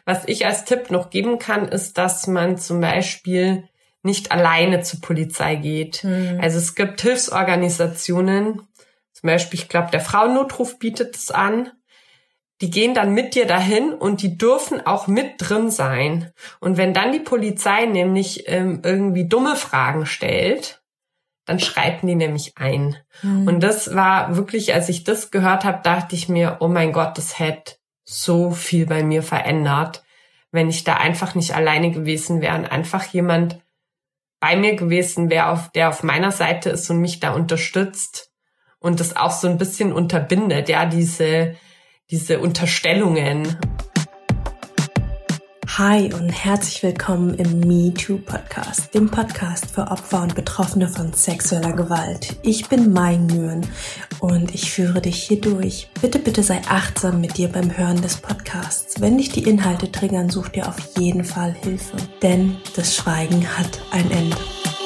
Was ich als Tipp noch geben kann, ist, dass man zum Beispiel nicht alleine zur Polizei geht. Also es gibt Hilfsorganisationen, zum Beispiel, ich glaube, der Frauennotruf bietet es an. Die gehen dann mit dir dahin und die dürfen auch mit drin sein. Und wenn dann die Polizei nämlich irgendwie dumme Fragen stellt, dann schreiten die nämlich ein. Und das war wirklich, als ich das gehört habe, dachte ich mir, oh mein Gott, das hätte so viel bei mir verändert, wenn ich da einfach nicht alleine gewesen wäre und einfach jemand bei mir gewesen wäre, der auf meiner Seite ist und mich da unterstützt und das auch so ein bisschen unterbindet, ja, diese Unterstellungen. Hi und herzlich willkommen im MeToo-Podcast, dem Podcast für Opfer und Betroffene von sexueller Gewalt. Ich bin Mai Nguyen und ich führe dich hier durch. Bitte sei achtsam mit dir beim Hören des Podcasts. Wenn dich die Inhalte triggern, such dir auf jeden Fall Hilfe, denn das Schweigen hat ein Ende.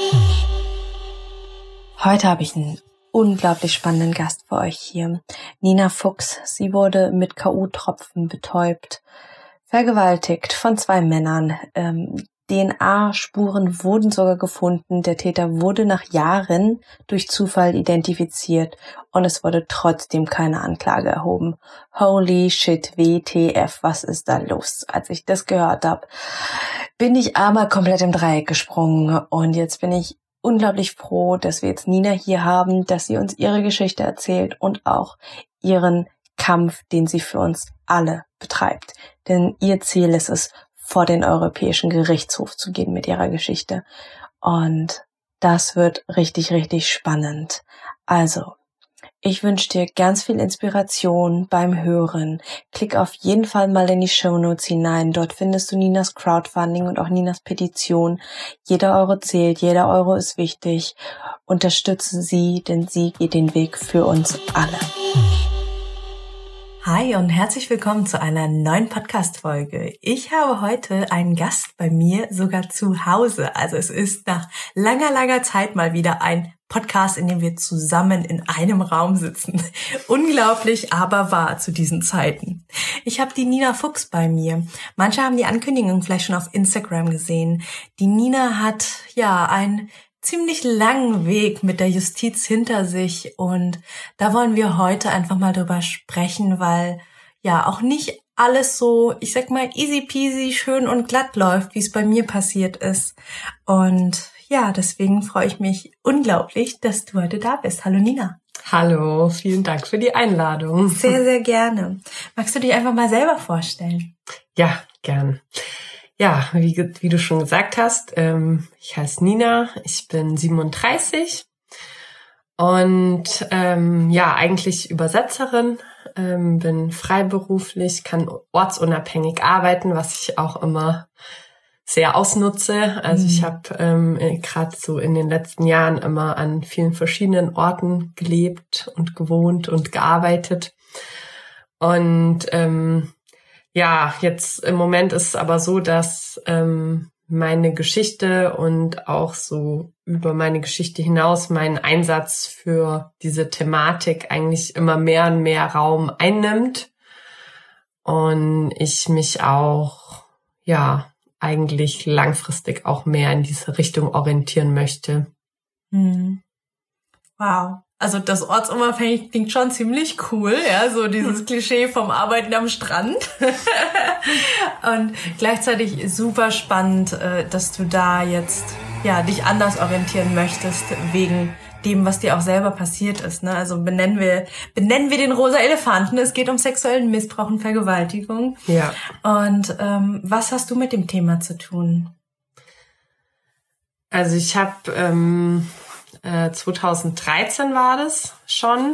Heute habe ich einen unglaublich spannenden Gast für euch hier. Nina Fuchs. Sie wurde mit K.O.-Tropfen betäubt, vergewaltigt von 2 Männern. DNA-Spuren wurden sogar gefunden. Der Täter wurde nach Jahren durch Zufall identifiziert und es wurde trotzdem keine Anklage erhoben. Holy shit, WTF, was ist da los? Als ich das gehört habe, bin ich aber komplett im Dreieck gesprungen und jetzt bin ich unglaublich froh, dass wir jetzt Nina hier haben, dass sie uns ihre Geschichte erzählt und auch ihren Kampf, den sie für uns alle betreibt. Denn ihr Ziel ist es, vor den Europäischen Gerichtshof zu gehen mit ihrer Geschichte. Und das wird richtig, richtig spannend. Also, ich wünsche dir ganz viel Inspiration beim Hören. Klick auf jeden Fall mal in die Shownotes hinein. Dort findest du Ninas Crowdfunding und auch Ninas Petition. Jeder Euro zählt, jeder Euro ist wichtig. Unterstütze sie, denn sie geht den Weg für uns alle. Hi und herzlich willkommen zu einer neuen Podcast-Folge. Ich habe heute einen Gast bei mir, sogar zu Hause. Also es ist nach langer, langer Zeit mal wieder ein Podcast, in dem wir zusammen in einem Raum sitzen. Unglaublich, aber wahr zu diesen Zeiten. Ich habe die Nina Fuchs bei mir. Manche haben die Ankündigung vielleicht schon auf Instagram gesehen. Die Nina hat ja einen ziemlich langen Weg mit der Justiz hinter sich und da wollen wir heute einfach mal drüber sprechen, weil ja auch nicht alles so, ich sag mal, easy peasy, schön und glatt läuft, wie es bei mir passiert ist. Und ja, deswegen freue ich mich unglaublich, dass du heute da bist. Hallo Nina. Hallo, vielen Dank für die Einladung. Sehr, sehr gerne. Magst du dich einfach mal selber vorstellen? Ja, gern. Ja, wie du schon gesagt hast, ich heiße Nina, ich bin 37 und eigentlich Übersetzerin, bin freiberuflich, kann ortsunabhängig arbeiten, was ich auch immer sehr ausnutze. Also ich habe gerade so in den letzten Jahren immer an vielen verschiedenen Orten gelebt und gewohnt und gearbeitet. Und jetzt im Moment ist es aber so, dass meine Geschichte und auch so über meine Geschichte hinaus mein Einsatz für diese Thematik eigentlich immer mehr und mehr Raum einnimmt und ich mich auch eigentlich langfristig auch mehr in diese Richtung orientieren möchte. Wow. Also das ortsunabhängig klingt schon ziemlich cool, ja, so dieses Klischee vom Arbeiten am Strand. Und gleichzeitig super spannend, dass du da jetzt dich anders orientieren möchtest wegen dem, was dir auch selber passiert ist, ne? Also benennen wir den rosa Elefanten. Es geht um sexuellen Missbrauch und Vergewaltigung. Ja. Und was hast du mit dem Thema zu tun? Also ich habe 2013 war das schon,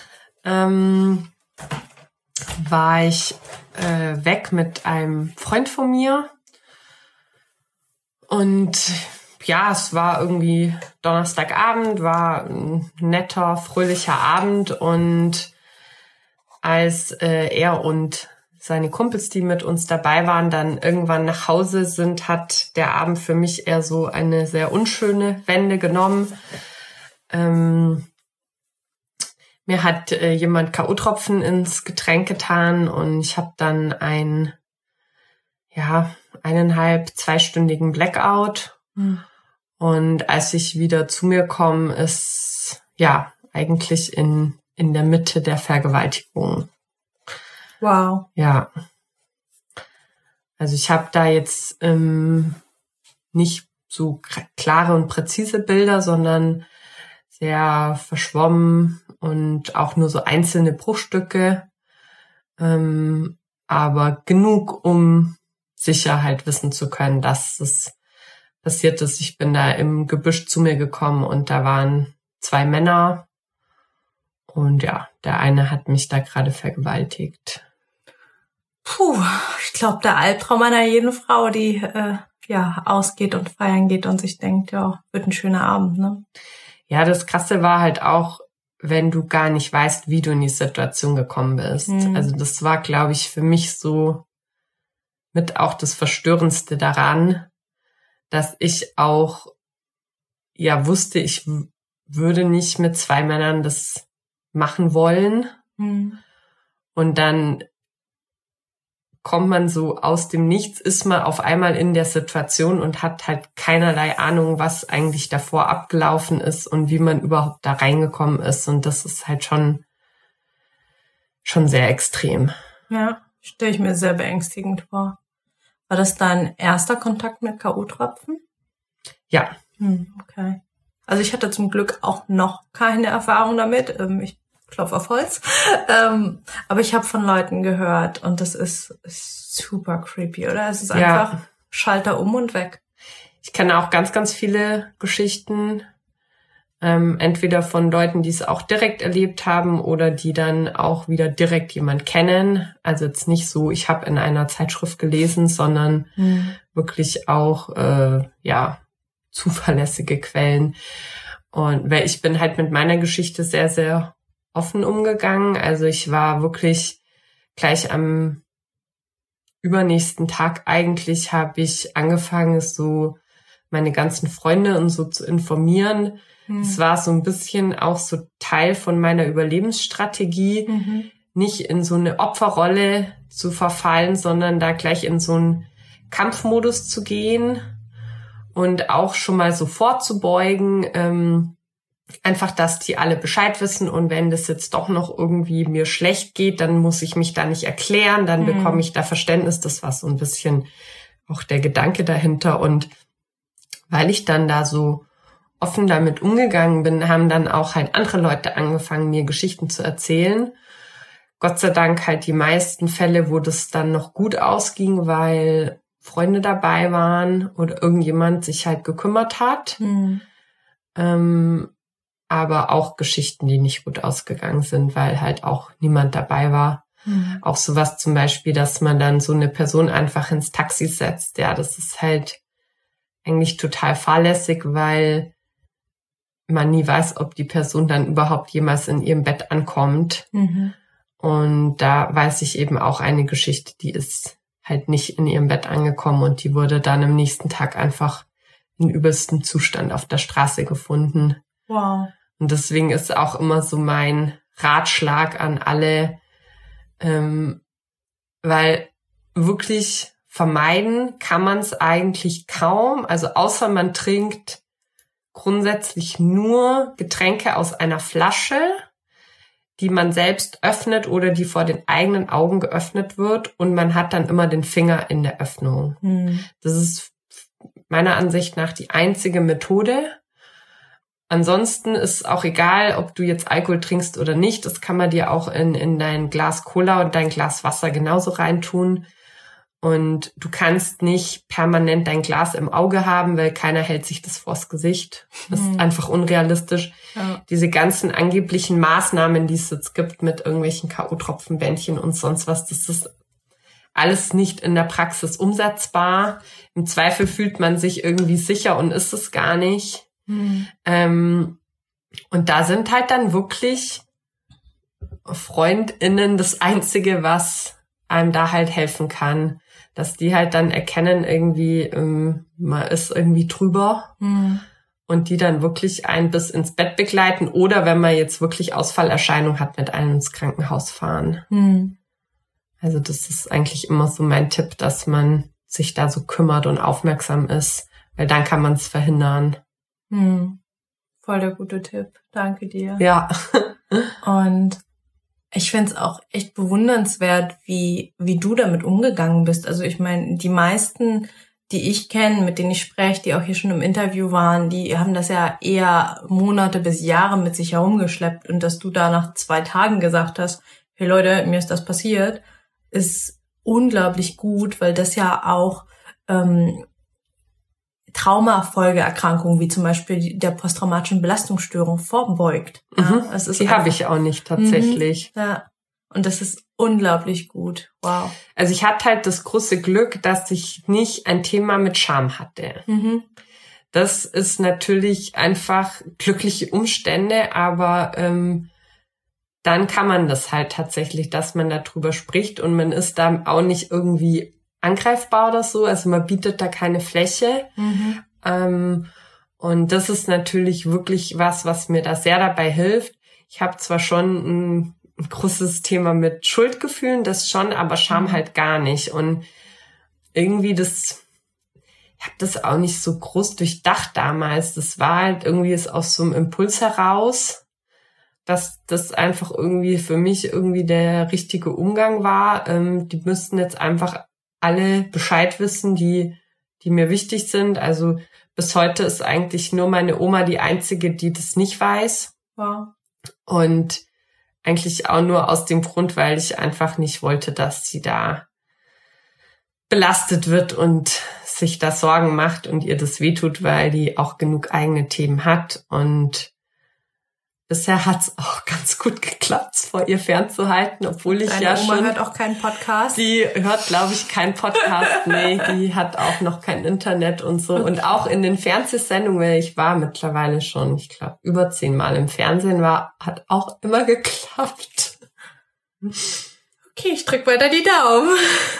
war ich weg mit einem Freund von mir und ja, es war irgendwie Donnerstagabend, war ein netter, fröhlicher Abend und als er und seine Kumpels, die mit uns dabei waren, dann irgendwann nach Hause sind, hat der Abend für mich eher so eine sehr unschöne Wende genommen. Mir hat jemand K.O.-Tropfen ins Getränk getan und ich habe dann ein 2-stündigen Blackout. Und als ich wieder zu mir komme, ist eigentlich in der Mitte der Vergewaltigung. Wow. Ja. Also ich habe da jetzt nicht so klare und präzise Bilder, sondern sehr verschwommen und auch nur so einzelne Bruchstücke. Aber genug, um Sicherheit wissen zu können, dass es passiert ist. Ich bin da im Gebüsch zu mir gekommen und da waren 2 Männer und der eine hat mich da gerade vergewaltigt. Puh, ich glaube, der Albtraum einer jeden Frau, die ausgeht und feiern geht und sich denkt, ja, wird ein schöner Abend, ne? Ja, das Krasse war halt auch, wenn du gar nicht weißt, wie du in die Situation gekommen bist. Also das war, glaube ich, für mich so mit auch das Verstörendste daran, dass ich auch wusste, ich würde nicht mit 2 Männern das machen wollen. Und dann kommt man so aus dem Nichts, ist man auf einmal in der Situation und hat halt keinerlei Ahnung, was eigentlich davor abgelaufen ist und wie man überhaupt da reingekommen ist. Und das ist halt schon sehr extrem. Ja, stelle ich mir sehr beängstigend vor. War das dein erster Kontakt mit K.O.-Tropfen? Ja. Okay. Also ich hatte zum Glück auch noch keine Erfahrung damit. Ich klopfe auf Holz. Aber ich habe von Leuten gehört und das ist super creepy, oder? Es ist einfach Schalter um und weg. Ich kenne auch ganz, ganz viele Geschichten, entweder von Leuten, die es auch direkt erlebt haben oder die dann auch wieder direkt jemand kennen. Also jetzt nicht so, ich habe in einer Zeitschrift gelesen, sondern wirklich auch zuverlässige Quellen. Und weil ich bin halt mit meiner Geschichte sehr, sehr offen umgegangen. Also ich war wirklich gleich am übernächsten Tag eigentlich habe ich angefangen, so meine ganzen Freunde und so zu informieren. Es war so ein bisschen auch so Teil von meiner Überlebensstrategie, nicht in so eine Opferrolle zu verfallen, sondern da gleich in so einen Kampfmodus zu gehen und auch schon mal so vorzubeugen, einfach, dass die alle Bescheid wissen und wenn das jetzt doch noch irgendwie mir schlecht geht, dann muss ich mich da nicht erklären, dann bekomme ich da Verständnis. Das war so ein bisschen auch der Gedanke dahinter und weil ich dann da so offen damit umgegangen bin, haben dann auch halt andere Leute angefangen, mir Geschichten zu erzählen. Gott sei Dank halt die meisten Fälle, wo das dann noch gut ausging, weil Freunde dabei waren oder irgendjemand sich halt gekümmert hat. Aber auch Geschichten, die nicht gut ausgegangen sind, weil halt auch niemand dabei war. Auch sowas zum Beispiel, dass man dann so eine Person einfach ins Taxi setzt. Ja, das ist halt eigentlich total fahrlässig, weil man nie weiß, ob die Person dann überhaupt jemals in ihrem Bett ankommt. Und da weiß ich eben auch eine Geschichte, die ist halt nicht in ihrem Bett angekommen und die wurde dann am nächsten Tag einfach in übelstem Zustand auf der Straße gefunden. Wow. Und deswegen ist auch immer so mein Ratschlag an alle, weil wirklich vermeiden kann man es eigentlich kaum. Also außer man trinkt grundsätzlich nur Getränke aus einer Flasche, die man selbst öffnet oder die vor den eigenen Augen geöffnet wird und man hat dann immer den Finger in der Öffnung. Das ist meiner Ansicht nach die einzige Methode. Ansonsten ist auch egal, ob du jetzt Alkohol trinkst oder nicht. Das kann man dir auch in dein Glas Cola und dein Glas Wasser genauso reintun. Und du kannst nicht permanent dein Glas im Auge haben, weil keiner hält sich das vors Gesicht. Das ist einfach unrealistisch. Ja. Diese ganzen angeblichen Maßnahmen, die es jetzt gibt mit irgendwelchen K.O.-Tropfenbändchen und sonst was, das ist alles nicht in der Praxis umsetzbar. Im Zweifel fühlt man sich irgendwie sicher und ist es gar nicht. Und da sind halt dann wirklich FreundInnen das Einzige, was einem da halt helfen kann. Dass die halt dann erkennen, irgendwie, man ist irgendwie drüber und die dann wirklich einen bis ins Bett begleiten oder wenn man jetzt wirklich Ausfallerscheinung hat, mit einem ins Krankenhaus fahren. Also das ist eigentlich immer so mein Tipp, dass man sich da so kümmert und aufmerksam ist, weil dann kann man es verhindern. Voll der gute Tipp. Danke dir. Ja. Und ich find's auch echt bewundernswert, wie du damit umgegangen bist. Also ich meine, die meisten, die ich kenne, mit denen ich spreche, die auch hier schon im Interview waren, die haben das ja eher Monate bis Jahre mit sich herumgeschleppt. Und dass du da nach 2 Tagen gesagt hast, hey Leute, mir ist das passiert, ist unglaublich gut, weil das ja auch Traumafolgeerkrankungen wie zum Beispiel der posttraumatischen Belastungsstörung vorbeugt. Ja, es ist die habe ich auch nicht tatsächlich. Ja, und das ist unglaublich gut. Wow. Also ich hatte halt das große Glück, dass ich nicht ein Thema mit Scham hatte. Das ist natürlich einfach glückliche Umstände, aber dann kann man das halt tatsächlich, dass man darüber spricht und man ist da auch nicht irgendwie angreifbar oder so, also man bietet da keine Fläche. Und das ist natürlich wirklich was mir da sehr dabei hilft. Ich habe zwar schon ein großes Thema mit Schuldgefühlen, das schon, aber Scham halt gar nicht. Und irgendwie ich habe das auch nicht so groß durchdacht damals. Das war halt irgendwie aus so einem Impuls heraus, dass das einfach irgendwie für mich irgendwie der richtige Umgang war. Die müssten jetzt einfach alle Bescheid wissen, die mir wichtig sind. Also bis heute ist eigentlich nur meine Oma die einzige, die das nicht weiß. Wow. Und eigentlich auch nur aus dem Grund, weil ich einfach nicht wollte, dass sie da belastet wird und sich da Sorgen macht und ihr das wehtut, weil die auch genug eigene Themen hat. Und bisher hat's auch ganz gut geklappt, vor ihr fernzuhalten, obwohl ich Deine Oma hört auch keinen Podcast? Die hört, glaube ich, keinen Podcast. Nee, die hat auch noch kein Internet und so. Okay. Und auch in den Fernsehsendungen, weil ich war mittlerweile schon, ich glaube, über 10 Mal im Fernsehen hat auch immer geklappt. Okay, ich drück weiter die Daumen.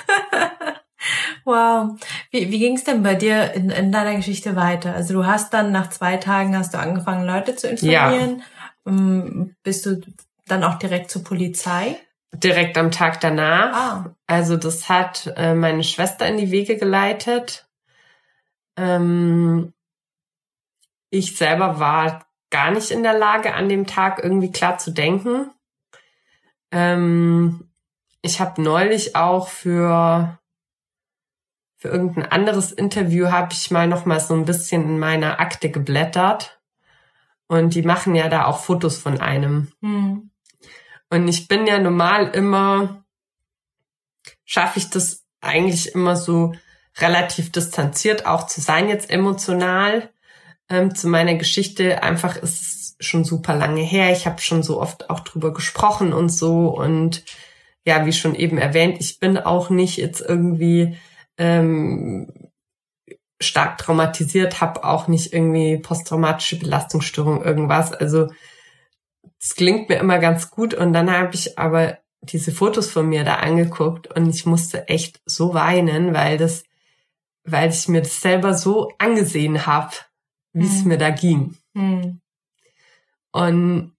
Wow. Wie ging's denn bei dir in deiner Geschichte weiter? Also du hast dann nach 2 Tagen angefangen, Leute zu informieren. Ja. Bist du dann auch direkt zur Polizei? Direkt am Tag danach. Ah. Also das hat meine Schwester in die Wege geleitet. Ich selber war gar nicht in der Lage, an dem Tag irgendwie klar zu denken. Ich habe neulich auch für irgendein anderes Interview habe ich mal noch mal so ein bisschen in meiner Akte geblättert. Und die machen ja da auch Fotos von einem. Und ich bin ja normal immer, schaffe ich das eigentlich immer so relativ distanziert auch zu sein, jetzt emotional. Zu meiner Geschichte einfach ist es schon super lange her. Ich habe schon so oft auch drüber gesprochen und so. Und ja, wie schon eben erwähnt, ich bin auch nicht jetzt irgendwie stark traumatisiert, habe auch nicht irgendwie posttraumatische Belastungsstörung, irgendwas. Also es klingt mir immer ganz gut. Und dann habe ich aber diese Fotos von mir da angeguckt und ich musste echt so weinen, weil ich mir das selber so angesehen habe, wie es mir da ging. Und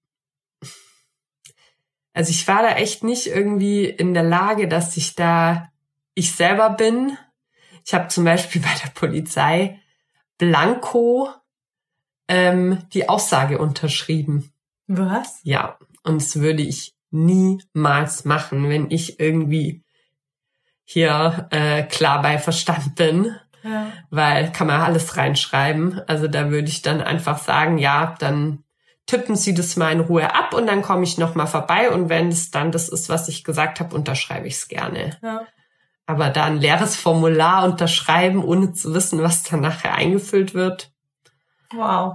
also ich war da echt nicht irgendwie in der Lage, dass ich selber bin. Ich habe zum Beispiel bei der Polizei blanko die Aussage unterschrieben. Was? Ja, und das würde ich niemals machen, wenn ich irgendwie hier klar bei Verstand bin. Ja. Weil kann man alles reinschreiben. Also da würde ich dann einfach sagen, ja, dann tippen Sie das mal in Ruhe ab und dann komme ich nochmal vorbei. Und wenn es dann das ist, was ich gesagt habe, unterschreibe ich es gerne. Ja. Aber da ein leeres Formular unterschreiben, ohne zu wissen, was dann nachher eingefüllt wird. Wow.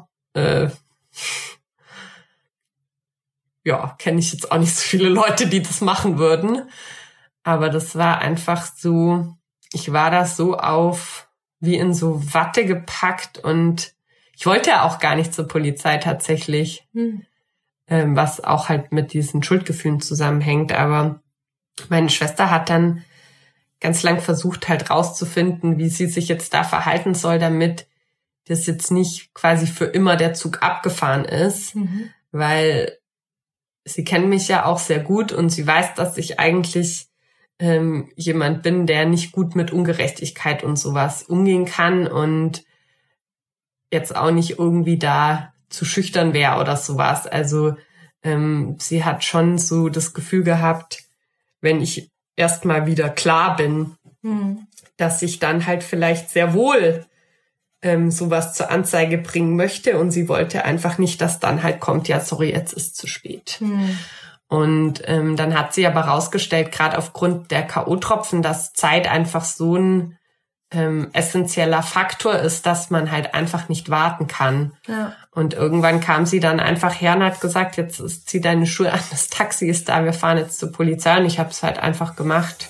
Ja, kenne ich jetzt auch nicht so viele Leute, die das machen würden. Aber das war einfach so, ich war da so wie in so Watte gepackt und ich wollte ja auch gar nicht zur Polizei tatsächlich, was auch halt mit diesen Schuldgefühlen zusammenhängt. Aber meine Schwester hat dann ganz lang versucht halt rauszufinden, wie sie sich jetzt da verhalten soll, damit das jetzt nicht quasi für immer der Zug abgefahren ist, weil sie kennt mich ja auch sehr gut und sie weiß, dass ich eigentlich jemand bin, der nicht gut mit Ungerechtigkeit und sowas umgehen kann und jetzt auch nicht irgendwie da zu schüchtern wäre oder sowas. Also sie hat schon so das Gefühl gehabt, wenn ich erstmal wieder klar bin, dass ich dann halt vielleicht sehr wohl sowas zur Anzeige bringen möchte und sie wollte einfach nicht, dass dann halt kommt, ja sorry, jetzt ist zu spät. Und dann hat sie aber rausgestellt, gerade aufgrund der K.O.-Tropfen, dass Zeit einfach so ein essentieller Faktor ist, dass man halt einfach nicht warten kann. Ja. Und irgendwann kam sie dann einfach her und hat gesagt, jetzt zieh deine Schuhe an, das Taxi ist da, wir fahren jetzt zur Polizei. Und ich habe es halt einfach gemacht.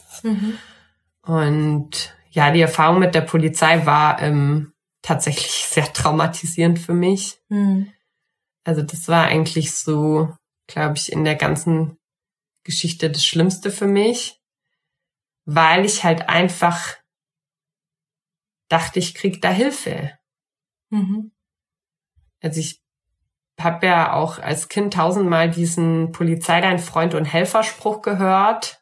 Und ja, die Erfahrung mit der Polizei war tatsächlich sehr traumatisierend für mich. Also das war eigentlich so, glaube ich, in der ganzen Geschichte das Schlimmste für mich, weil ich halt einfach dachte, ich krieg da Hilfe. Also ich habe ja auch als Kind 1000-mal diesen Polizei dein Freund und Helferspruch gehört.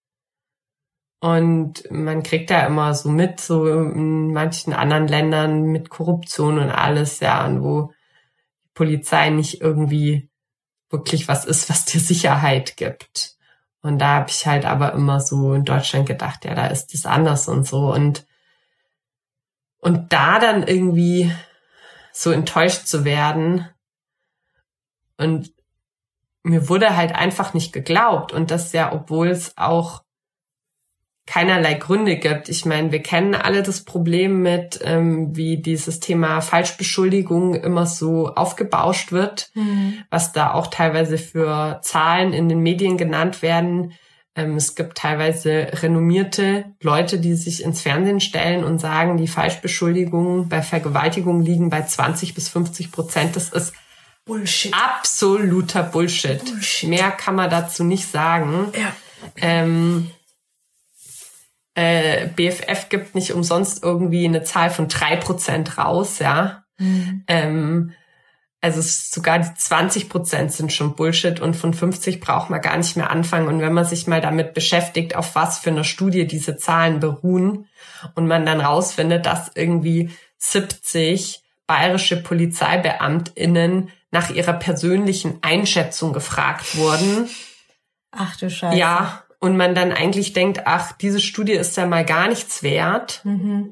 Und man kriegt da immer so mit, so in manchen anderen Ländern mit Korruption und alles, ja, und wo die Polizei nicht irgendwie wirklich was ist, was dir Sicherheit gibt. Und da habe ich halt aber immer so in Deutschland gedacht, ja, da ist das anders und so. Und da dann irgendwie so enttäuscht zu werden und mir wurde halt einfach nicht geglaubt. Und das ja, obwohl es auch keinerlei Gründe gibt. Ich meine, wir kennen alle das Problem mit, wie dieses Thema Falschbeschuldigung immer so aufgebauscht wird, was da auch teilweise für Zahlen in den Medien genannt werden. Es gibt teilweise renommierte Leute, die sich ins Fernsehen stellen und sagen, die Falschbeschuldigungen bei Vergewaltigungen liegen bei 20-50%. Das ist Bullshit. Absoluter Bullshit. Mehr kann man dazu nicht sagen. Ja. BFF gibt nicht umsonst irgendwie eine Zahl von 3% raus, ja. Also sogar die 20% sind schon Bullshit und von 50 braucht man gar nicht mehr anfangen. Und wenn man sich mal damit beschäftigt, auf was für einer Studie diese Zahlen beruhen und man dann rausfindet, dass irgendwie 70 bayerische PolizeibeamtInnen nach ihrer persönlichen Einschätzung gefragt wurden. Ach du Scheiße. Ja, und man dann eigentlich denkt, ach, diese Studie ist ja mal gar nichts wert. Und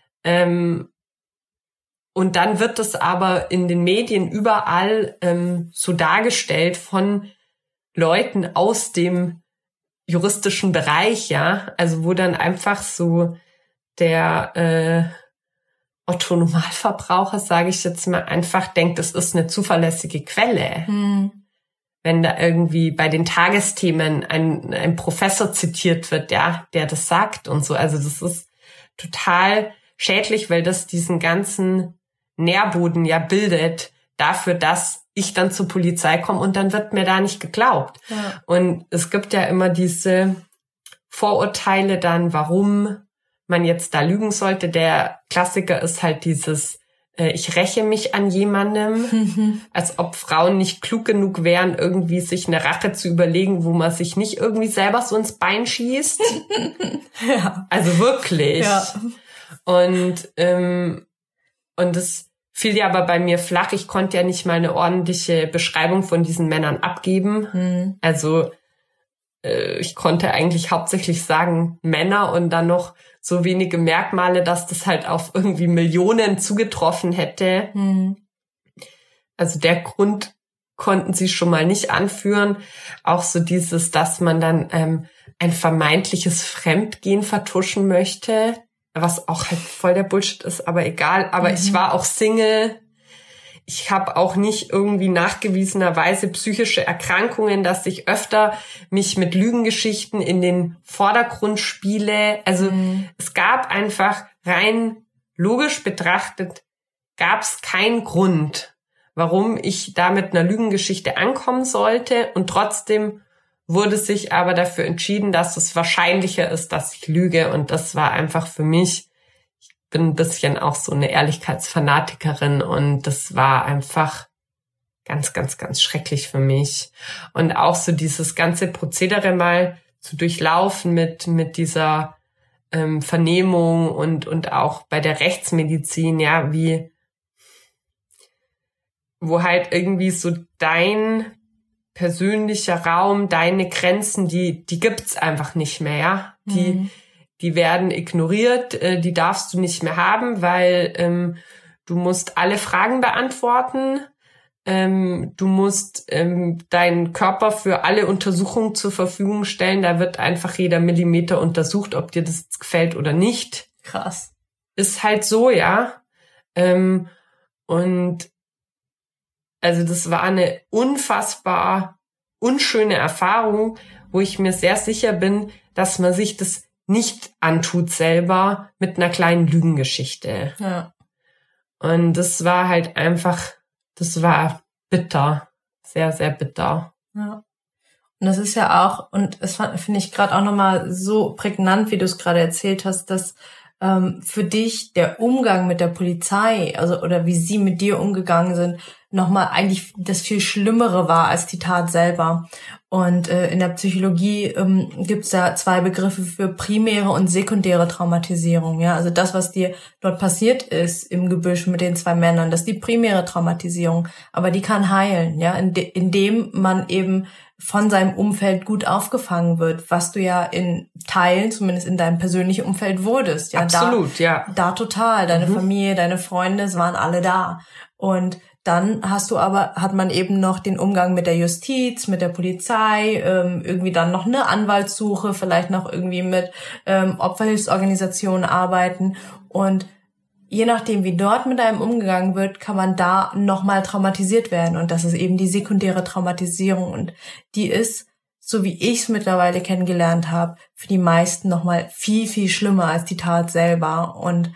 dann wird das aber in den Medien überall so dargestellt von Leuten aus dem juristischen Bereich, ja. Also wo dann einfach so der Otto-Normalverbraucher, sage ich jetzt mal, einfach denkt, das ist eine zuverlässige Quelle. Wenn da irgendwie bei den Tagesthemen ein Professor zitiert wird, ja, der das sagt und so. Also das ist total schädlich, weil das diesen ganzen Nährboden ja bildet dafür, dass ich dann zur Polizei komme und dann wird mir da nicht geglaubt. Ja. Und es gibt ja immer diese Vorurteile dann, warum man jetzt da lügen sollte. Der Klassiker ist halt dieses ich räche mich an jemandem, als ob Frauen nicht klug genug wären, irgendwie sich eine Rache zu überlegen, wo man sich nicht irgendwie selber so ins Bein schießt. Ja. Also wirklich. Ja. Und es fiel ja aber bei mir flach. Ich konnte ja nicht mal eine ordentliche Beschreibung von diesen Männern abgeben. Also ich konnte eigentlich hauptsächlich sagen Männer und dann noch so wenige Merkmale, dass das halt auf irgendwie Millionen zugetroffen hätte. Also der Grund konnten sie schon mal nicht anführen. Auch so dieses, dass man dann ein vermeintliches Fremdgehen vertuschen möchte, was auch halt voll der Bullshit ist, aber egal. Aber ich war auch Single. Ich habe auch nicht irgendwie nachgewiesenerweise psychische Erkrankungen, dass ich öfter mich mit Lügengeschichten in den Vordergrund spiele. Also es gab einfach rein logisch betrachtet, gab es keinen Grund, warum ich da mit einer Lügengeschichte ankommen sollte. Und trotzdem wurde sich aber dafür entschieden, dass es wahrscheinlicher ist, dass ich lüge. Und das war einfach für mich, bin ein bisschen auch so eine Ehrlichkeitsfanatikerin und das war einfach ganz, ganz, ganz schrecklich für mich. Und auch so dieses ganze Prozedere mal zu durchlaufen mit dieser Vernehmung und auch bei der Rechtsmedizin, ja, wo halt irgendwie so dein persönlicher Raum, deine Grenzen, die gibt's einfach nicht mehr, ja. Die werden ignoriert, die darfst du nicht mehr haben, weil du musst alle Fragen beantworten, du musst deinen Körper für alle Untersuchungen zur Verfügung stellen, da wird einfach jeder Millimeter untersucht, ob dir das gefällt oder nicht. Krass. Ist halt so, ja. Und also das war eine unfassbar unschöne Erfahrung, wo ich mir sehr sicher bin, dass man sich das nicht antut selber mit einer kleinen Lügengeschichte. Ja. Und das war halt einfach, das war bitter. Sehr, sehr bitter. Ja. Und das ist ja auch, und das finde ich gerade auch nochmal so prägnant, wie du es gerade erzählt hast, dass für dich der Umgang mit der Polizei, also oder wie sie mit dir umgegangen sind, nochmal eigentlich das viel Schlimmere war als die Tat selber. Und in der Psychologie gibt es da 2 Begriffe für primäre und sekundäre Traumatisierung. Ja, also das, was dir dort passiert ist im Gebüsch mit den 2 Männern, das ist die primäre Traumatisierung, aber die kann heilen, ja, indem man eben von seinem Umfeld gut aufgefangen wird, was du ja in Teilen, zumindest in deinem persönlichen Umfeld wurdest. Ja, absolut, da total. Deine Familie, deine Freunde, es waren alle da. Und dann hat man eben noch den Umgang mit der Justiz, mit der Polizei, irgendwie dann noch eine Anwaltssuche, vielleicht noch irgendwie mit Opferhilfsorganisationen arbeiten. Und je nachdem, wie dort mit einem umgegangen wird, kann man da nochmal traumatisiert werden. Und das ist eben die sekundäre Traumatisierung. Und die ist, so wie ich es mittlerweile kennengelernt habe, für die meisten nochmal viel, viel schlimmer als die Tat selber. Und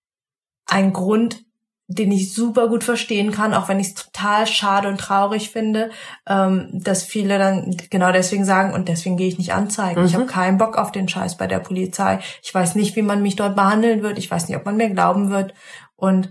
ein Grund, den ich super gut verstehen kann, auch wenn ich es total schade und traurig finde, dass viele dann genau deswegen sagen, und deswegen gehe ich nicht anzeigen. Ich habe keinen Bock auf den Scheiß bei der Polizei. Ich weiß nicht, wie man mich dort behandeln wird. Ich weiß nicht, ob man mir glauben wird. Und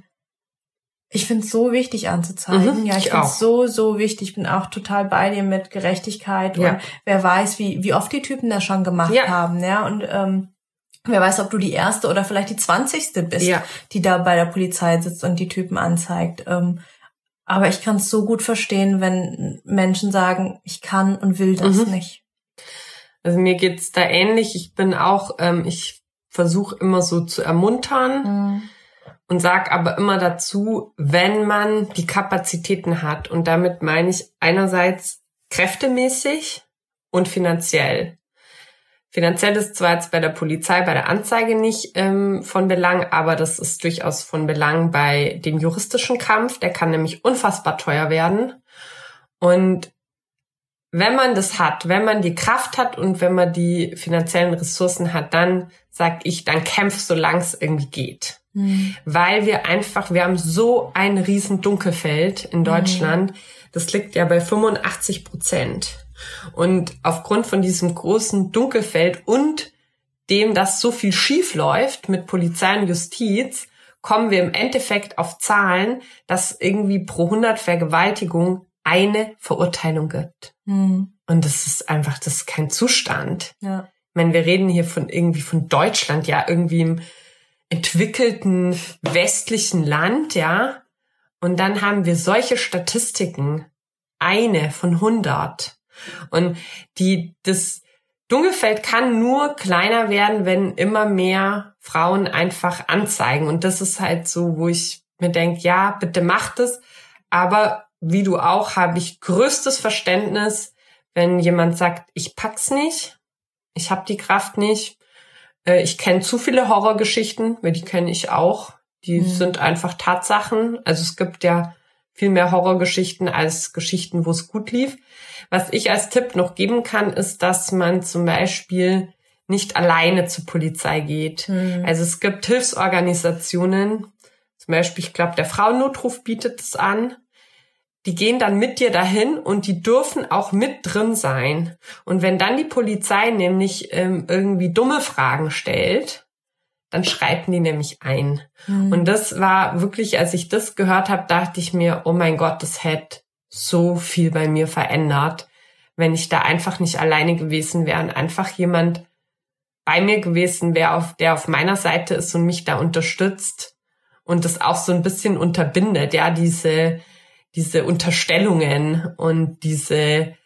ich finde es so wichtig anzuzeigen. Ja, ich finde es so, so wichtig. Ich bin auch total bei dir mit Gerechtigkeit. Ja. Und wer weiß, wie oft die Typen das schon gemacht haben. Ja, und wer weiß, ob du die erste oder vielleicht die 20. bist, die da bei der Polizei sitzt und die Typen anzeigt. Aber ich kann es so gut verstehen, wenn Menschen sagen, ich kann und will das nicht. Also mir geht's da ähnlich. Ich bin auch, ich versuche immer so zu ermuntern und sag aber immer dazu, wenn man die Kapazitäten hat. Und damit meine ich einerseits kräftemäßig und finanziell. Finanziell ist zwar jetzt bei der Polizei, bei der Anzeige nicht von Belang, aber das ist durchaus von Belang bei dem juristischen Kampf. Der kann nämlich unfassbar teuer werden. Und wenn man das hat, wenn man die Kraft hat und wenn man die finanziellen Ressourcen hat, dann sag ich, dann kämpf, solange es irgendwie geht. Weil wir haben so ein riesen Dunkelfeld in Deutschland. Das liegt ja bei 85%. Und aufgrund von diesem großen Dunkelfeld und dem, dass so viel schief läuft mit Polizei und Justiz, kommen wir im Endeffekt auf Zahlen, dass irgendwie pro 100 Vergewaltigungen eine Verurteilung gibt. Und das ist kein Zustand. Ja. Ich meine, wir reden hier von Deutschland, ja, irgendwie im entwickelten westlichen Land, ja. Und dann haben wir solche Statistiken. Eine von 100. Und das Dunkelfeld kann nur kleiner werden, wenn immer mehr Frauen einfach anzeigen. Und das ist halt so, wo ich mir denke, ja, bitte macht es. Aber wie du auch, habe ich größtes Verständnis, wenn jemand sagt, ich pack's nicht, ich habe die Kraft nicht. Ich kenne zu viele Horrorgeschichten, weil die kenne ich auch. Die sind einfach Tatsachen. Also es gibt ja viel mehr Horrorgeschichten als Geschichten, wo es gut lief. Was ich als Tipp noch geben kann, ist, dass man zum Beispiel nicht alleine zur Polizei geht. Also es gibt Hilfsorganisationen, zum Beispiel, ich glaube, der Frauennotruf bietet es an. Die gehen dann mit dir dahin und die dürfen auch mit drin sein. Und wenn dann die Polizei nämlich irgendwie dumme Fragen stellt, dann schreiten die nämlich ein. Und das war wirklich, als ich das gehört habe, dachte ich mir, oh mein Gott, das hätte so viel bei mir verändert. wenn ich da einfach nicht alleine gewesen wäre und einfach jemand bei mir gewesen wäre, der auf meiner Seite ist und mich da unterstützt und das auch so ein bisschen unterbindet, ja, diese Unterstellungen und diese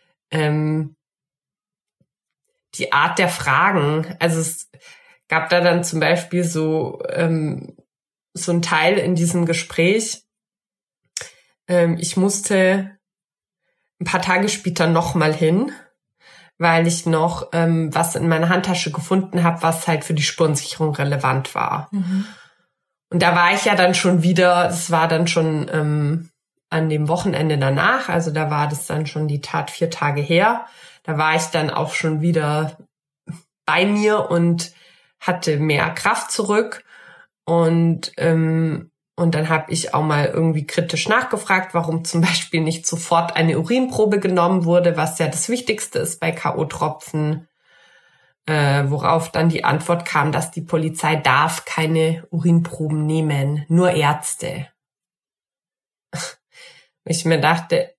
die Art der Fragen. Also es gab da dann zum Beispiel so ein Teil in diesem Gespräch. Ich musste ein paar Tage später nochmal hin, weil ich noch was in meiner Handtasche gefunden habe, was halt für die Spurensicherung relevant war. Mhm. Und da war ich ja dann schon wieder, es war dann schon an dem Wochenende danach, also da war das dann schon die Tat 4 Tage her. Da war ich dann auch schon wieder bei mir und hatte mehr Kraft zurück. Und dann habe ich auch mal irgendwie kritisch nachgefragt, warum zum Beispiel nicht sofort eine Urinprobe genommen wurde, was ja das Wichtigste ist bei K.O.-Tropfen. Worauf dann die Antwort kam, dass die Polizei darf keine Urinproben nehmen, nur Ärzte. Ich mir dachte,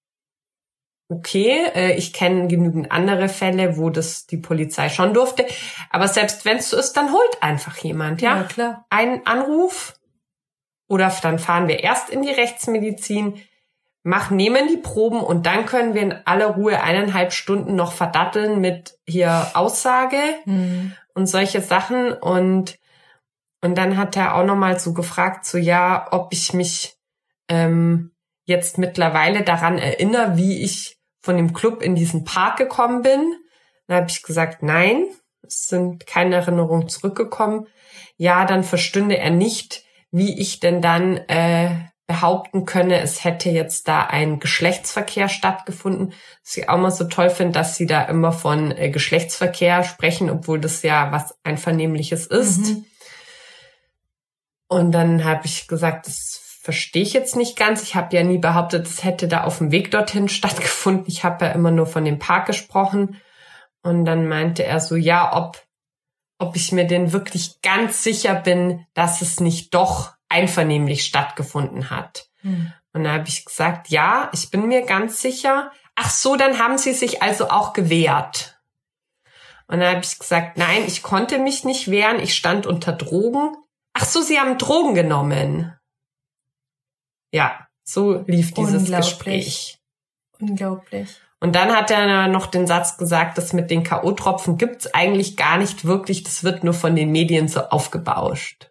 okay, ich kenne genügend andere Fälle, wo das die Polizei schon durfte. Aber selbst wenn es so ist, dann holt einfach jemand, ja? Ja, klar. Einen Anruf oder dann fahren wir erst in die Rechtsmedizin, nehmen die Proben und dann können wir in aller Ruhe 1,5 Stunden noch verdatteln mit hier Aussage und solche Sachen. Und dann hat er auch nochmal so gefragt, so ja, ob ich mich jetzt mittlerweile daran erinnere, wie ich von dem Club in diesen Park gekommen bin. Dann habe ich gesagt, nein, es sind keine Erinnerungen zurückgekommen. Ja, dann verstünde er nicht, wie ich denn dann behaupten könne, es hätte jetzt da ein Geschlechtsverkehr stattgefunden. Was ich auch mal so toll finde, dass sie da immer von Geschlechtsverkehr sprechen, obwohl das ja was Einvernehmliches ist. Mhm. Und dann habe ich gesagt, das verstehe ich jetzt nicht ganz. Ich habe ja nie behauptet, es hätte da auf dem Weg dorthin stattgefunden. Ich habe ja immer nur von dem Park gesprochen. Und dann meinte er so, ja, ob ich mir denn wirklich ganz sicher bin, dass es nicht doch einvernehmlich stattgefunden hat. Und dann habe ich gesagt, ja, ich bin mir ganz sicher. Ach so, dann haben Sie sich also auch gewehrt. Und dann habe ich gesagt, nein, ich konnte mich nicht wehren. Ich stand unter Drogen. Ach so, Sie haben Drogen genommen. Ja, so lief dieses Gespräch. Unglaublich. Und dann hat er noch den Satz gesagt, das mit den K.O.-Tropfen gibt's eigentlich gar nicht wirklich. Das wird nur von den Medien so aufgebauscht.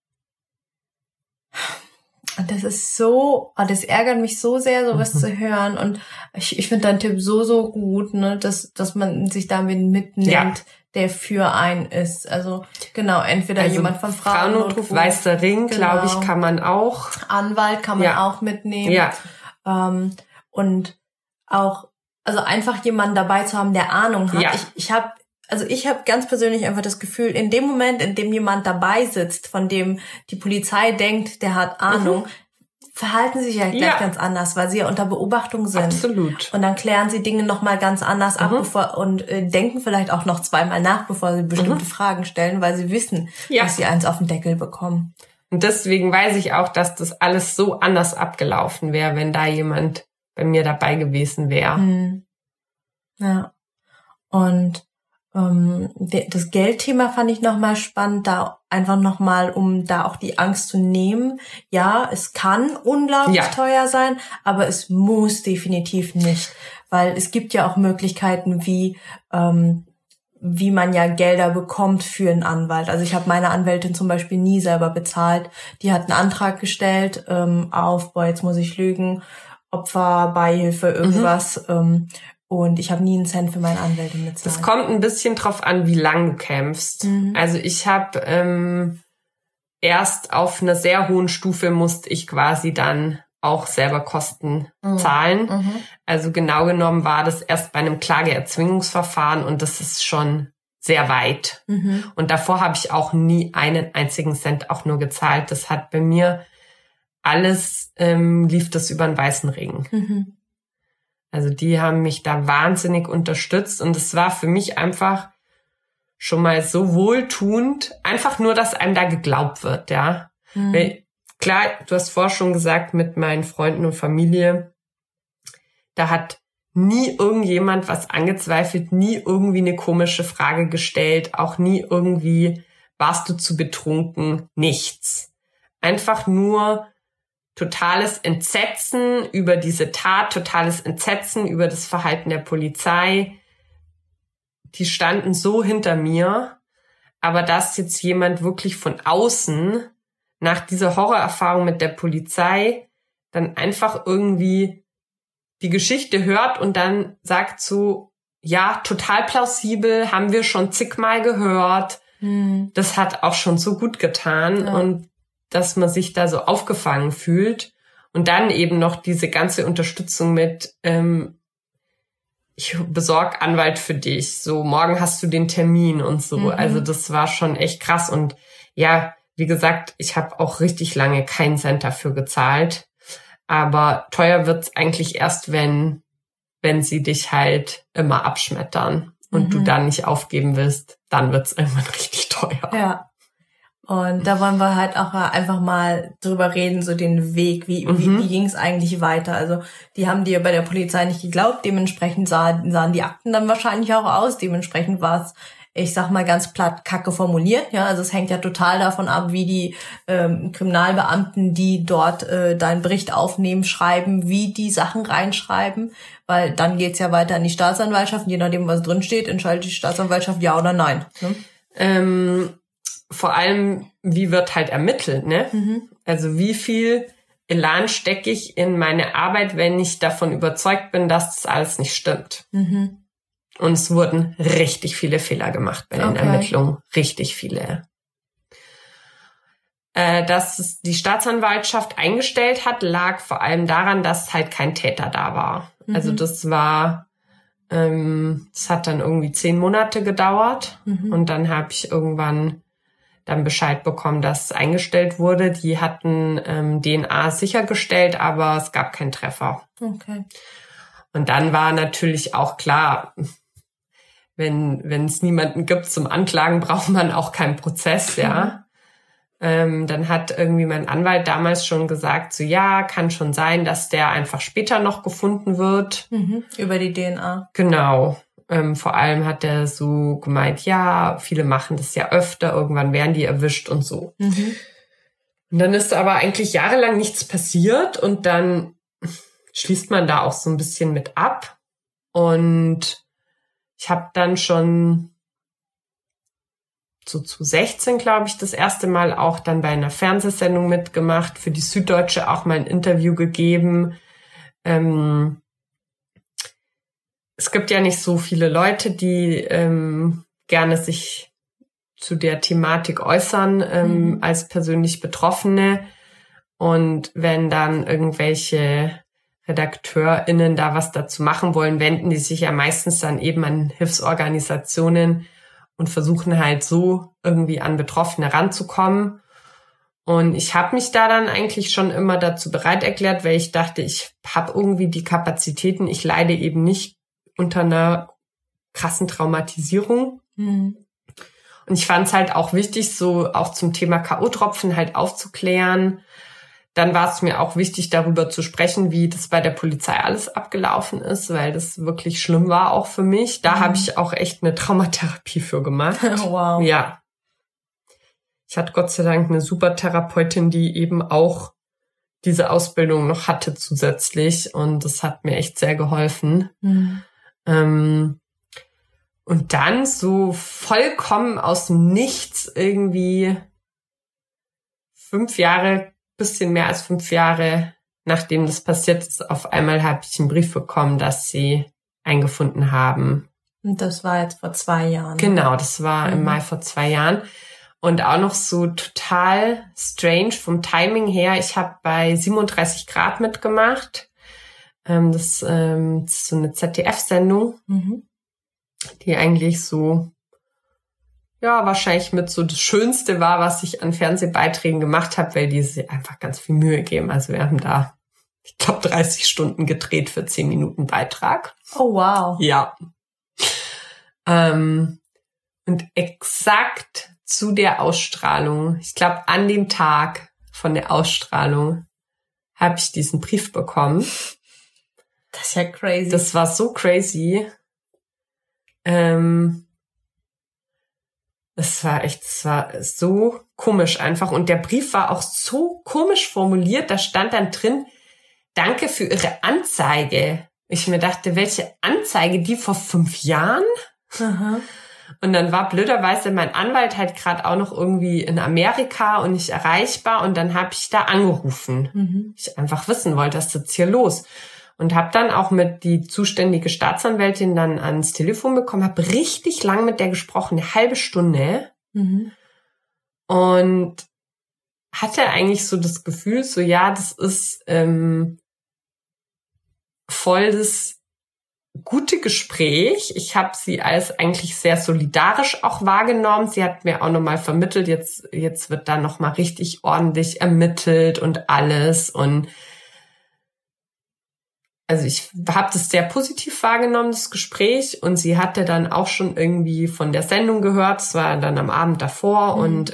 Und das ist so, das ärgert mich so sehr, sowas zu hören. Und ich finde deinen Tipp so gut, ne, dass man sich damit mitnimmt, der für einen ist. Also genau, entweder jemand von Frauennotruf, Weißer Ring, glaube ich, kann man auch. Anwalt kann man auch mitnehmen. Ja. Und auch, also einfach jemanden dabei zu haben, der Ahnung hat. Ja. Ich habe ganz persönlich einfach das Gefühl, in dem Moment, in dem jemand dabei sitzt, von dem die Polizei denkt, der hat Ahnung, verhalten sie sich ja gleich ganz anders, weil sie ja unter Beobachtung sind. Absolut. Und dann klären sie Dinge nochmal ganz anders ab und denken vielleicht auch noch zweimal nach, bevor sie bestimmte Fragen stellen, weil sie wissen, dass sie eins auf den Deckel bekommen. Und deswegen weiß ich auch, dass das alles so anders abgelaufen wäre, wenn da jemand bei mir dabei gewesen wäre. Ja. Und das Geldthema fand ich nochmal spannend, da einfach nochmal, um da auch die Angst zu nehmen. Ja, es kann unglaublich teuer sein, aber es muss definitiv nicht, weil es gibt ja auch Möglichkeiten, wie man ja Gelder bekommt für einen Anwalt. Also ich habe meine Anwältin zum Beispiel nie selber bezahlt. Die hat einen Antrag gestellt jetzt muss ich lügen, Opferbeihilfe, irgendwas. Und ich habe nie einen Cent für meine Anwältin bezahlt. Das kommt ein bisschen drauf an, wie lang du kämpfst. Also ich habe erst auf einer sehr hohen Stufe musste ich quasi dann auch selber Kosten zahlen. Also genau genommen war das erst bei einem Klageerzwingungsverfahren und das ist schon sehr weit. Und davor habe ich auch nie einen einzigen Cent auch nur gezahlt. Das hat bei mir alles, lief das über den Weißen Ring. Also die haben mich da wahnsinnig unterstützt und es war für mich einfach schon mal so wohltuend, einfach nur, dass einem da geglaubt wird, ja. Weil, klar, du hast vorher schon gesagt, mit meinen Freunden und Familie, da hat nie irgendjemand was angezweifelt, nie irgendwie eine komische Frage gestellt, auch nie irgendwie, warst du zu betrunken? Nichts. Einfach nur totales Entsetzen über diese Tat, totales Entsetzen über das Verhalten der Polizei. Die standen so hinter mir, aber dass jetzt jemand wirklich von außen nach dieser Horrorerfahrung mit der Polizei dann einfach irgendwie die Geschichte hört und dann sagt so, ja, total plausibel, haben wir schon zigmal gehört. Das hat auch schon so gut getan und dass man sich da so aufgefangen fühlt und dann eben noch diese ganze Unterstützung mit ich besorg Anwalt für dich, so morgen hast du den Termin und so. Also das war schon echt krass und ja, wie gesagt, ich habe auch richtig lange keinen Cent dafür gezahlt, aber teuer wird's eigentlich erst, wenn sie dich halt immer abschmettern und du dann nicht aufgeben willst, dann wird's irgendwann richtig teuer. Ja. Und da wollen wir halt auch einfach mal drüber reden, so den Weg, wie ging es eigentlich weiter? Also die haben dir bei der Polizei nicht geglaubt, dementsprechend sahen die Akten dann wahrscheinlich auch aus, dementsprechend war es, ich sag mal ganz platt, kacke formuliert, ja, also es hängt ja total davon ab, wie die Kriminalbeamten, die dort deinen Bericht aufnehmen, schreiben, wie die Sachen reinschreiben, weil dann geht's ja weiter an die Staatsanwaltschaft, je nachdem, was drin steht, entscheidet die Staatsanwaltschaft ja oder nein. Ne? Vor allem, wie wird halt ermittelt, ne? Also wie viel Elan stecke ich in meine Arbeit, wenn ich davon überzeugt bin, dass das alles nicht stimmt. Und es wurden richtig viele Fehler gemacht bei den Ermittlungen. Richtig viele. Dass es die Staatsanwaltschaft eingestellt hat, lag vor allem daran, dass halt kein Täter da war. Also das war... das hat dann irgendwie 10 Monate gedauert. Und dann habe ich irgendwann dann Bescheid bekommen, dass es eingestellt wurde. Die hatten DNA sichergestellt, aber es gab keinen Treffer. Okay. Und dann war natürlich auch klar, wenn es niemanden gibt zum Anklagen, braucht man auch keinen Prozess, ja. Dann hat irgendwie mein Anwalt damals schon gesagt, so ja, kann schon sein, dass der einfach später noch gefunden wird. Über die DNA. Genau. Vor allem hat er so gemeint, ja, viele machen das ja öfter, irgendwann werden die erwischt und so. Und dann ist aber eigentlich jahrelang nichts passiert und dann schließt man da auch so ein bisschen mit ab. Und ich habe dann schon so zu 16, glaube ich, das erste Mal auch dann bei einer Fernsehsendung mitgemacht, für die Süddeutsche auch mal ein Interview gegeben. Es gibt ja nicht so viele Leute, die gerne sich zu der Thematik äußern als persönlich Betroffene. Und wenn dann irgendwelche RedakteurInnen da was dazu machen wollen, wenden die sich ja meistens dann eben an Hilfsorganisationen und versuchen halt so irgendwie an Betroffene ranzukommen. Und ich habe mich da dann eigentlich schon immer dazu bereit erklärt, weil ich dachte, ich habe irgendwie die Kapazitäten, ich leide eben nicht unter einer krassen Traumatisierung. Und ich fand es halt auch wichtig, so auch zum Thema K.O.-Tropfen halt aufzuklären. Dann war es mir auch wichtig, darüber zu sprechen, wie das bei der Polizei alles abgelaufen ist, weil das wirklich schlimm war auch für mich. Da habe ich auch echt eine Traumatherapie für gemacht. Wow. Ja. Ich hatte Gott sei Dank eine super Therapeutin, die eben auch diese Ausbildung noch hatte zusätzlich. Und das hat mir echt sehr geholfen. Und dann so vollkommen aus dem Nichts irgendwie 5 Jahre, bisschen mehr als 5 Jahre, nachdem das passiert ist, auf einmal habe ich einen Brief bekommen, dass sie eingefunden haben. Und das war jetzt vor 2 Jahren. Genau, das war im Mai vor 2 Jahren. Und auch noch so total strange vom Timing her. Ich habe bei 37 Grad mitgemacht. Das ist so eine ZDF-Sendung, die eigentlich so, ja, wahrscheinlich mit so das Schönste war, was ich an Fernsehbeiträgen gemacht habe, weil die sich einfach ganz viel Mühe geben. Also wir haben da, ich glaube, 30 Stunden gedreht für 10 Minuten Beitrag. Oh, wow. Ja. Und exakt zu der Ausstrahlung, ich glaube, an dem Tag von der Ausstrahlung habe ich diesen Brief bekommen. Das ist ja crazy. Das war so crazy. Es war so komisch einfach. Und der Brief war auch so komisch formuliert. Da stand dann drin, danke für Ihre Anzeige. Ich mir dachte, welche Anzeige? Die vor 5 Jahren? Aha. Und dann war blöderweise mein Anwalt halt gerade auch noch irgendwie in Amerika und nicht erreichbar. Und dann habe ich da angerufen. Ich einfach wissen wollte, was ist jetzt hier los? Und habe dann auch mit die zuständige Staatsanwältin dann ans Telefon bekommen, habe richtig lang mit der gesprochen, 1/2 Stunde. Und hatte eigentlich so das Gefühl, so ja, das ist voll das gute Gespräch. Ich habe sie als eigentlich sehr solidarisch auch wahrgenommen. Sie hat mir auch nochmal vermittelt, jetzt wird da nochmal richtig ordentlich ermittelt und alles. Und also ich habe das sehr positiv wahrgenommen, das Gespräch. Und sie hatte dann auch schon irgendwie von der Sendung gehört. Es war dann am Abend davor und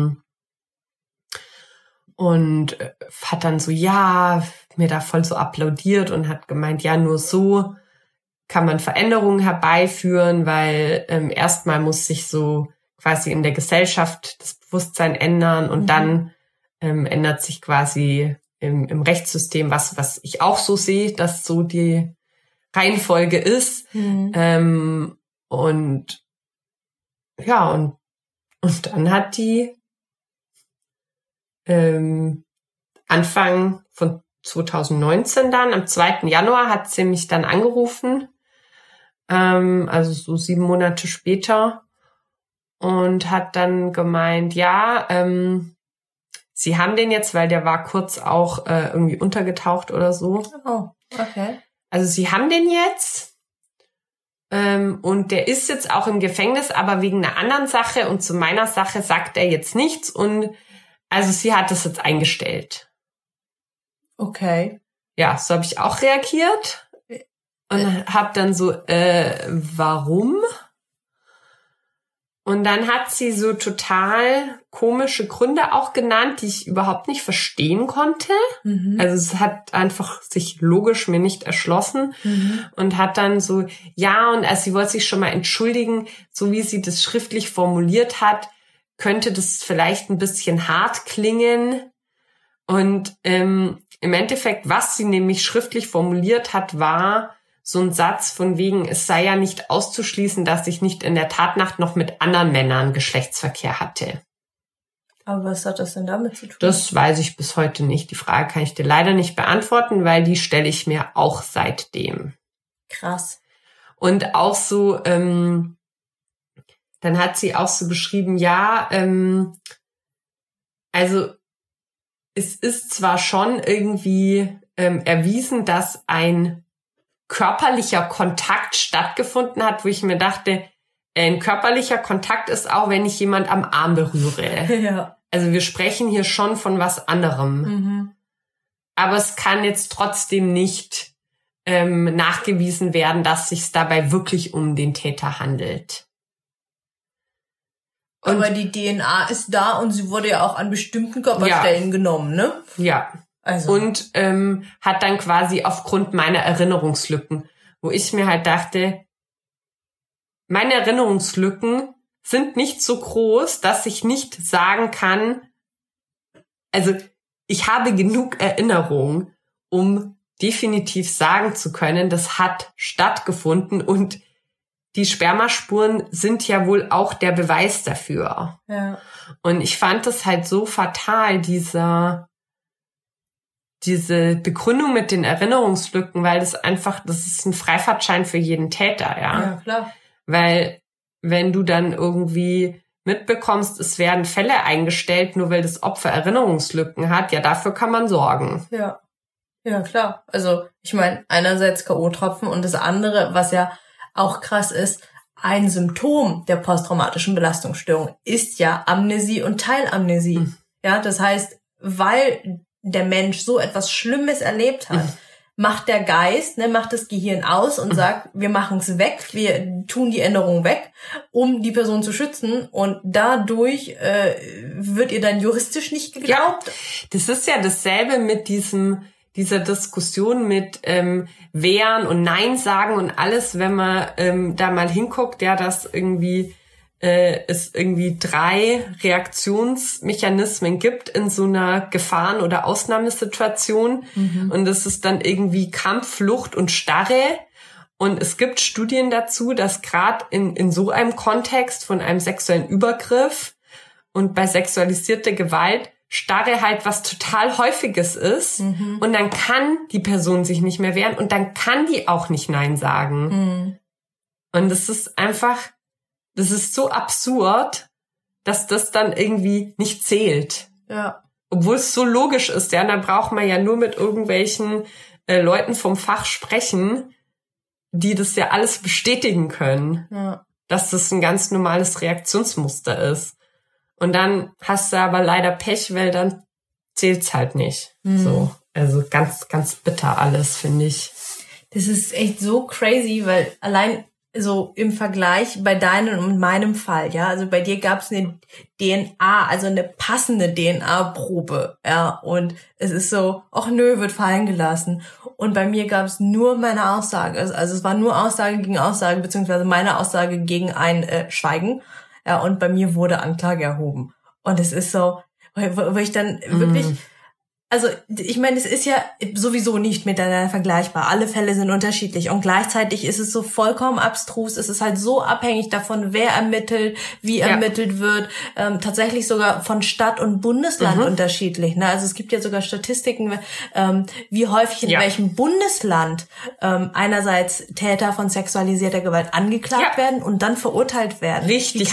hat dann so, ja, mir da voll so applaudiert und hat gemeint, ja, nur so kann man Veränderungen herbeiführen, weil erstmal muss sich so quasi in der Gesellschaft das Bewusstsein ändern und dann ändert sich quasi im Rechtssystem was ich auch so sehe, dass so die Reihenfolge ist. Und ja, und dann hat die Anfang von 2019 dann, am 2. Januar hat sie mich dann angerufen, also so 7 Monate später, und hat dann gemeint, ja, sie haben den jetzt, weil der war kurz auch irgendwie untergetaucht oder so. Oh, okay. Also sie haben den jetzt und der ist jetzt auch im Gefängnis, aber wegen einer anderen Sache und zu meiner Sache sagt er jetzt nichts und also sie hat das jetzt eingestellt. Okay. Ja, so habe ich auch reagiert und habe dann so, warum? Und dann hat sie so total komische Gründe auch genannt, die ich überhaupt nicht verstehen konnte. Also es hat einfach sich logisch mir nicht erschlossen und hat dann so, ja, und also sie wollte sich schon mal entschuldigen, so wie sie das schriftlich formuliert hat, könnte das vielleicht ein bisschen hart klingen. Und im Endeffekt, was sie nämlich schriftlich formuliert hat, war so ein Satz von wegen, es sei ja nicht auszuschließen, dass ich nicht in der Tatnacht noch mit anderen Männern Geschlechtsverkehr hatte. Aber was hat das denn damit zu tun? Das weiß ich bis heute nicht. Die Frage kann ich dir leider nicht beantworten, weil die stelle ich mir auch seitdem. Krass. Und auch so, dann hat sie auch so beschrieben, ja, also es ist zwar schon irgendwie erwiesen, dass ein körperlicher Kontakt stattgefunden hat, wo ich mir dachte, ein körperlicher Kontakt ist auch, wenn ich jemand am Arm berühre. Ja. Also wir sprechen hier schon von was anderem. Aber es kann jetzt trotzdem nicht nachgewiesen werden, dass es sich dabei wirklich um den Täter handelt. Und aber die DNA ist da und sie wurde ja auch an bestimmten Körperstellen genommen, ne? Ja. Also. Und hat dann quasi aufgrund meiner Erinnerungslücken, wo ich mir halt dachte, meine Erinnerungslücken sind nicht so groß, dass ich nicht sagen kann, also ich habe genug Erinnerung, um definitiv sagen zu können, das hat stattgefunden und die Spermaspuren sind ja wohl auch der Beweis dafür. Ja. Und ich fand das halt so fatal, diese Begründung mit den Erinnerungslücken, weil das ist ein Freifahrtschein für jeden Täter, ja. Ja, klar. Weil wenn du dann irgendwie mitbekommst, es werden Fälle eingestellt, nur weil das Opfer Erinnerungslücken hat, ja, dafür kann man sorgen. Ja. Ja, klar. Also, ich meine, einerseits K.O.-Tropfen und das andere, was ja auch krass ist, ein Symptom der posttraumatischen Belastungsstörung ist ja Amnesie und Teilamnesie. Ja, das heißt, weil der Mensch so etwas Schlimmes erlebt hat, macht der Geist, macht das Gehirn aus und sagt, wir machen es weg, wir tun die Änderung weg, um die Person zu schützen und dadurch wird ihr dann juristisch nicht geglaubt. Ja, das ist ja dasselbe mit diesem dieser Diskussion mit Wehren und Nein sagen und alles, wenn man da mal hinguckt, ja, dass irgendwie es irgendwie 3 Reaktionsmechanismen gibt in so einer Gefahren- oder Ausnahmesituation. Und das ist dann irgendwie Kampf, Flucht und Starre. Und es gibt Studien dazu, dass gerade in so einem Kontext von einem sexuellen Übergriff und bei sexualisierter Gewalt Starre halt was total Häufiges ist. Und dann kann die Person sich nicht mehr wehren und dann kann die auch nicht Nein sagen. Und das ist einfach, das ist so absurd, dass das dann irgendwie nicht zählt. Ja. Obwohl es so logisch ist, ja, dann braucht man ja nur mit irgendwelchen Leuten vom Fach sprechen, die das ja alles bestätigen können, dass das ein ganz normales Reaktionsmuster ist. Und dann hast du aber leider Pech, weil dann zählt's halt nicht. So, also ganz, ganz bitter alles, finde ich. Das ist echt so crazy, weil allein so im Vergleich bei deinem und meinem Fall, ja, also bei dir gab es eine DNA, also eine passende DNA-Probe, ja, und es ist so, ach nö, wird fallen gelassen. Und bei mir gab es nur meine Aussage, also es war nur Aussage gegen Aussage, beziehungsweise meine Aussage gegen ein Schweigen, ja, und bei mir wurde Anklage erhoben. Und es ist so, wo ich dann wirklich, also ich meine, es ist ja sowieso nicht miteinander vergleichbar. Alle Fälle sind unterschiedlich und gleichzeitig ist es so vollkommen abstrus. Es ist halt so abhängig davon, wer ermittelt, wie ermittelt wird. Tatsächlich sogar von Stadt und Bundesland unterschiedlich. Ne? Also es gibt ja sogar Statistiken, wie häufig in welchem Bundesland einerseits Täter von sexualisierter Gewalt angeklagt werden und dann verurteilt werden. Richtig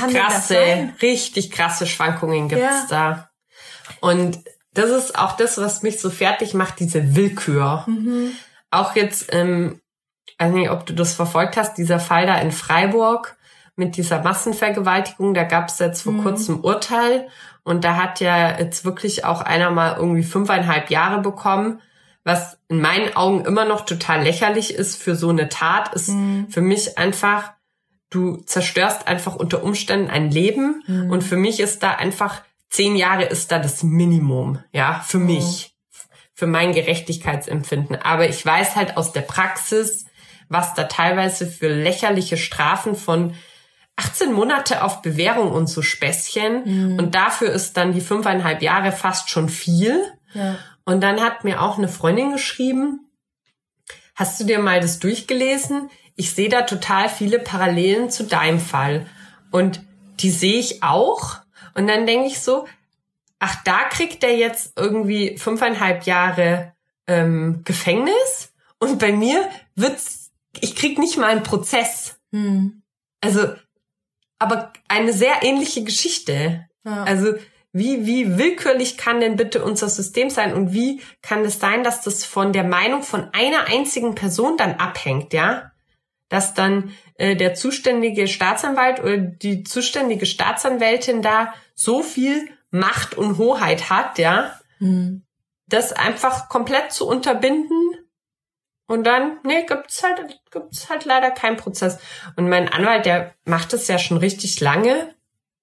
krasse Schwankungen gibt's da. Und das ist auch das, was mich so fertig macht, diese Willkür. Auch jetzt, ich weiß nicht, ob du das verfolgt hast, dieser Fall da in Freiburg mit dieser Massenvergewaltigung, da gab es jetzt vor kurzem Urteil und da hat ja jetzt wirklich auch einer mal irgendwie 5,5 Jahre bekommen, was in meinen Augen immer noch total lächerlich ist für so eine Tat, ist für mich einfach, du zerstörst einfach unter Umständen ein Leben und für mich ist da einfach 10 Jahre ist da das Minimum, ja, für mich, für mein Gerechtigkeitsempfinden. Aber ich weiß halt aus der Praxis, was da teilweise für lächerliche Strafen von 18 Monate auf Bewährung und so Späßchen. Und dafür ist dann die 5,5 Jahre fast schon viel. Ja. Und dann hat mir auch eine Freundin geschrieben, hast du dir mal das durchgelesen? Ich sehe da total viele Parallelen zu deinem Fall. Und die sehe ich auch. Und dann denke ich so, ach, da kriegt er jetzt irgendwie 5,5 Jahre Gefängnis und bei mir ich krieg nicht mal einen Prozess. Also, aber eine sehr ähnliche Geschichte. Ja. Also, wie willkürlich kann denn bitte unser System sein und wie kann es sein, dass das von der Meinung von einer einzigen Person dann abhängt, ja? Dass dann der zuständige Staatsanwalt oder die zuständige Staatsanwältin da so viel Macht und Hoheit hat, ja, das einfach komplett zu unterbinden und dann, gibt's halt leider keinen Prozess. Und mein Anwalt, der macht das ja schon richtig lange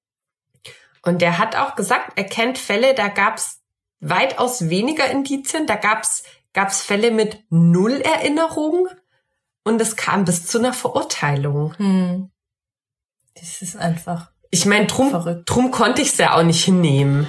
und der hat auch gesagt, er kennt Fälle, da gab's weitaus weniger Indizien, da gab's Fälle mit 0 Erinnerung. Und es kam bis zu einer Verurteilung. Das ist einfach. Ich meine, drum konnte ich es ja auch nicht hinnehmen.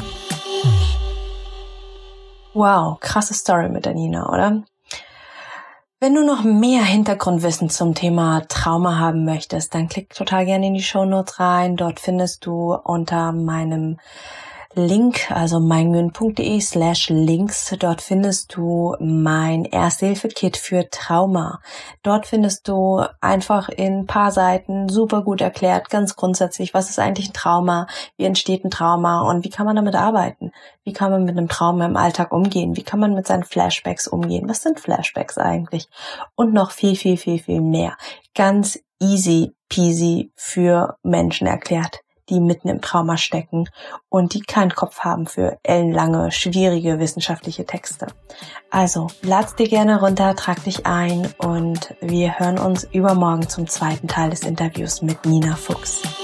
Wow, krasse Story mit der Nina, oder? Wenn du noch mehr Hintergrundwissen zum Thema Trauma haben möchtest, dann klick total gerne in die Shownotes rein. Dort findest du unter meinem Link, also meinmühlen.de/links, dort findest du mein Erste-Hilfe-Kit für Trauma. Dort findest du einfach in ein paar Seiten super gut erklärt, ganz grundsätzlich, was ist eigentlich ein Trauma, wie entsteht ein Trauma und wie kann man damit arbeiten? Wie kann man mit einem Trauma im Alltag umgehen? Wie kann man mit seinen Flashbacks umgehen? Was sind Flashbacks eigentlich? Und noch viel, viel, viel, viel mehr. Ganz easy peasy für Menschen erklärt, die mitten im Trauma stecken und die keinen Kopf haben für ellenlange, schwierige wissenschaftliche Texte. Also, lad's dir gerne runter, trag dich ein und wir hören uns übermorgen zum 2. Teil des Interviews mit Nina Fuchs.